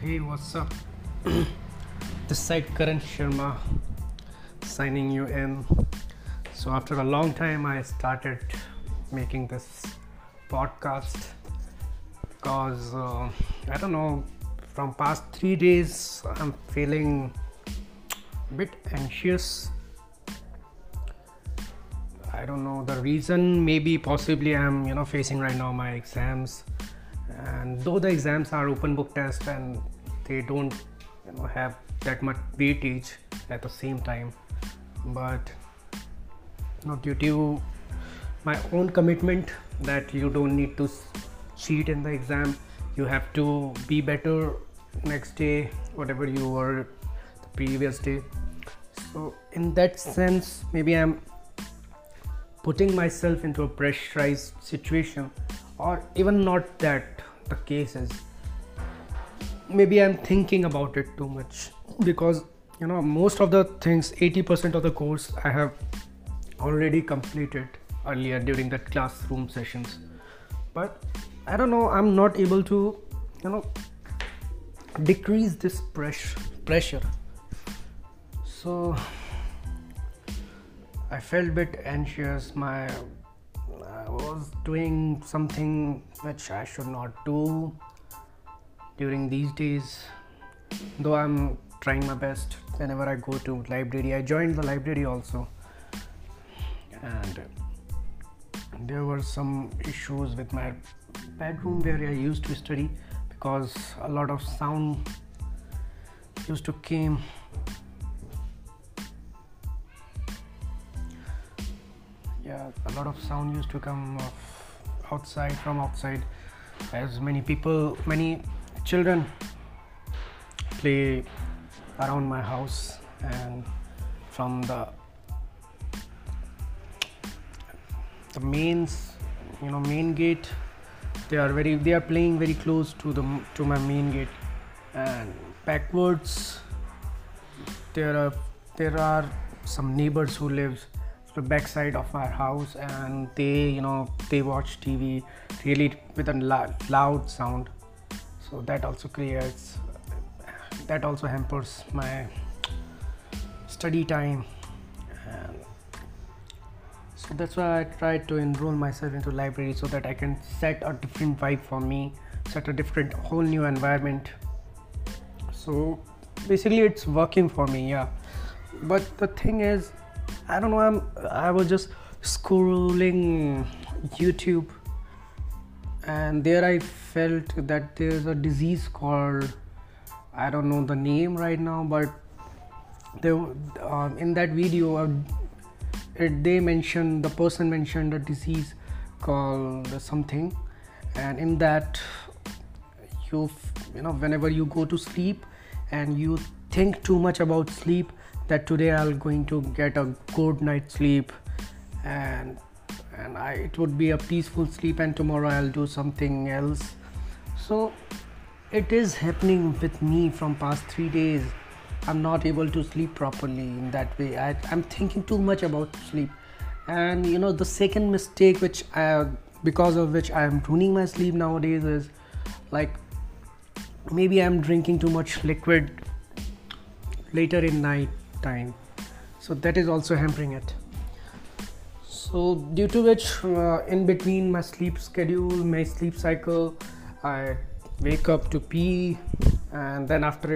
Hey, what's up? This side Karan Sharma signing you in. So, after a long time, I started making this podcast because I don't know, from past 3 days, I'm feeling a bit anxious. I don't know the reason, maybe possibly I'm facing right now my exams, and though the exams are open book test and they don't have that much weightage at the same time, but due to my own commitment that you don't need to cheat in the exam, you have to be better next day whatever you were the previous day. So in that sense, maybe I'm putting myself into a pressurized situation, or even not that the case is, maybe I'm thinking about it too much, because most of the things, 80% of the course I have already completed earlier during the classroom sessions, but I don't know, I'm not able to decrease this pressure. So I felt a bit anxious. I was doing something which I should not do during these days, though I'm trying my best whenever I go to library. I joined the library also, and there were some issues with my bedroom where I used to study, because a lot of sound used to came. A lot of sound used to come from outside, as many children play around my house, and from the main gate, they are playing very close to my main gate, and backwards there are some neighbors who live the backside of our house, and they watch TV really with a loud sound. So that also hampers my study time, and so that's why I tried to enroll myself into library, so that I can set a different vibe for me, set a different whole new environment. So basically it's working for me, yeah. But the thing is, I don't know, I was just scrolling YouTube, and there I felt that there's a disease called, I don't know the name right now, but in that video the person mentioned a disease called something, and in that whenever you go to sleep and you think too much about sleep, that today I'm going to get a good night's sleep, and it would be a peaceful sleep, and tomorrow I'll do something else. So it is happening with me from past 3 days. I'm not able to sleep properly in that way. I'm thinking too much about sleep, and the second mistake because of which I am ruining my sleep nowadays is, like, maybe I'm drinking too much liquid later in night time, so that is also hampering it. So due to which in between my sleep cycle, I wake up to pee, and then after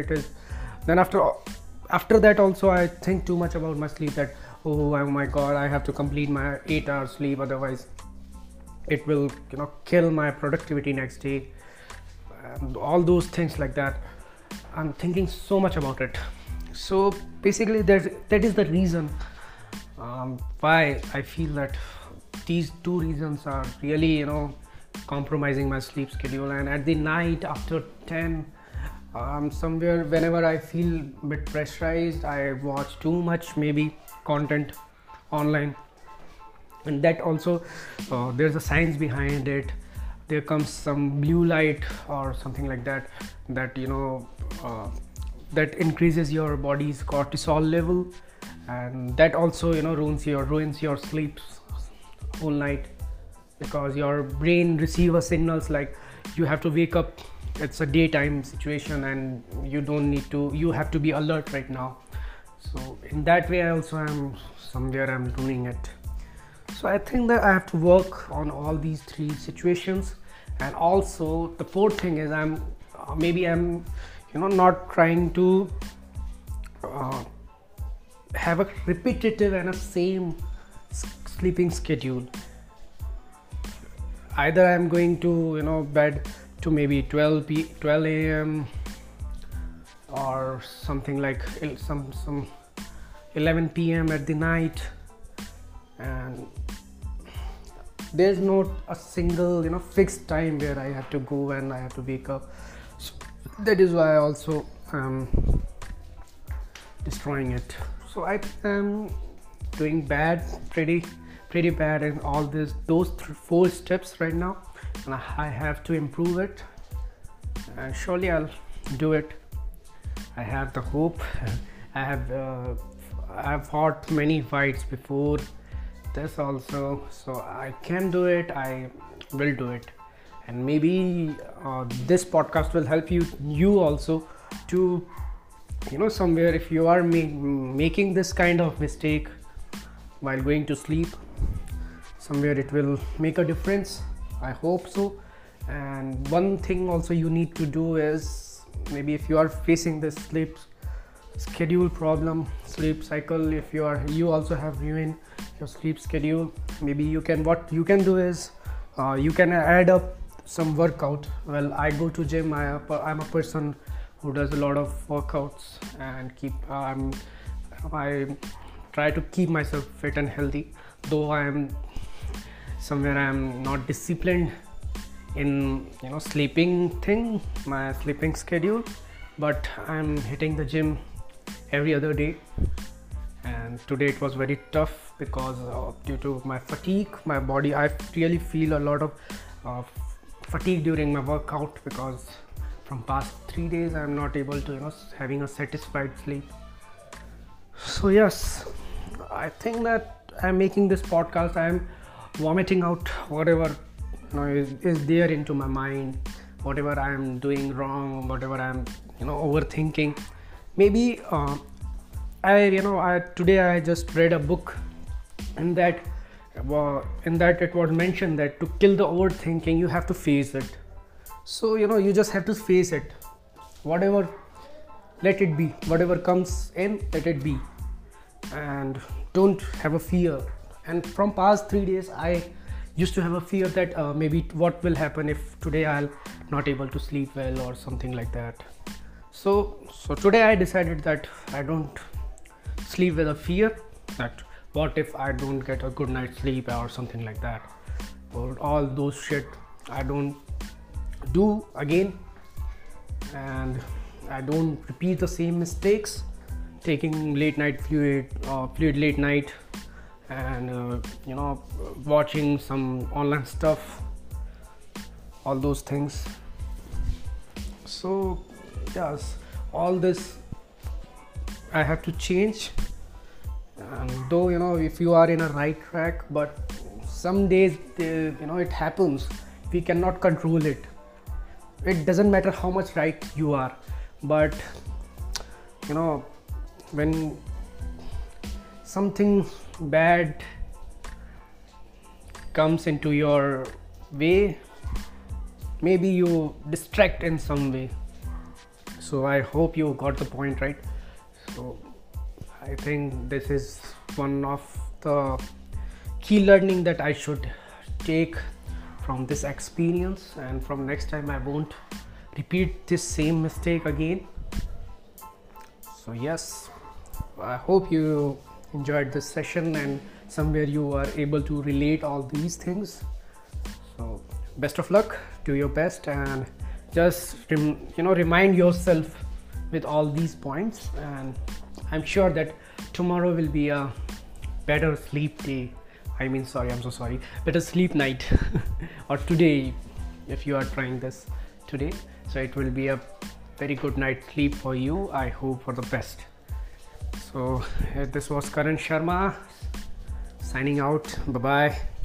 that also I think too much about my sleep, that oh my god, I have to complete my 8 hours sleep, otherwise it will kill my productivity next day, and all those things like that. I'm thinking so much about it. So basically that is the reason why I feel that these two reasons are really compromising my sleep schedule. And at the night after 10, somewhere whenever I feel a bit pressurized, I watch too much maybe content online, and that also there's a science behind it. There comes some blue light or something like that that increases your body's cortisol level, and that also ruins your sleep whole night, because your brain receives signals like you have to wake up it's a daytime situation and you have to be alert right now. So in that way I also am somewhere I'm doing it. So I think that I have to work on all these three situations. And also the fourth thing is I'm not trying to have a repetitive and a same sleeping schedule. Either I'm going to bed to maybe 12 a.m. or something like some 11 p.m. at the night, and there's not a single fixed time where I have to go and I have to wake up. So that is why I also destroying it. So I am doing bad, pretty bad in all those 4 steps right now, and I have to improve it, and surely I'll do it. I have the hope. I have fought many fights before this also, so I can do it. I will do it, and maybe this podcast will help you also to somewhere if you are making this kind of mistake while going to sleep, somewhere it will make a difference. I hope so. And one thing also you need to do is, maybe if you are facing this sleep schedule problem, sleep cycle, if you also have ruined your sleep schedule, maybe what you can do is you can add up some workout. Well, I go to gym. I'm a person who does a lot of workouts and I try to keep myself fit and healthy, though I'm not disciplined in my sleeping schedule, but I'm hitting the gym every other day. And today it was very tough because due to my fatigue, my body, I really feel a lot of fatigue during my workout, because from past 3 days I'm not able to having a satisfied sleep. So yes, I think that I'm making this podcast, I'm vomiting out whatever is there into my mind, whatever I'm doing wrong, whatever I'm overthinking. Maybe today I just read a book, in that it was mentioned that to kill the overthinking you have to face it. So you just have to face it, whatever, let it be, whatever comes in, let it be, and don't have a fear. And from past 3 days I used to have a fear that maybe what will happen if today I'll not able to sleep well or something like that. So today I decided that I don't sleep with a fear that what if I don't get a good night's sleep or something like that, or all those shit I don't do again, and I don't repeat the same mistakes, taking late night fluid late night, and watching some online stuff, all those things. So yes, all this I have to change. And though if you are in a right track, but some days it happens, we cannot control it. It doesn't matter how much right you are, but when something bad comes into your way, maybe you distract in some way. So I hope you got the point, right? So I think this is one of the key learning that I should take from this experience, and from next time I won't repeat this same mistake again. So yes, I hope you enjoyed this session and somewhere you are able to relate all these things. So best of luck, do your best, and just remind yourself with all these points, and I'm sure that tomorrow will be a better sleep day. I'm so sorry, better sleep night or today, if you are trying this today. So it will be a very good night's sleep for you. I hope for the best. So this was Karan Sharma signing out. Bye bye.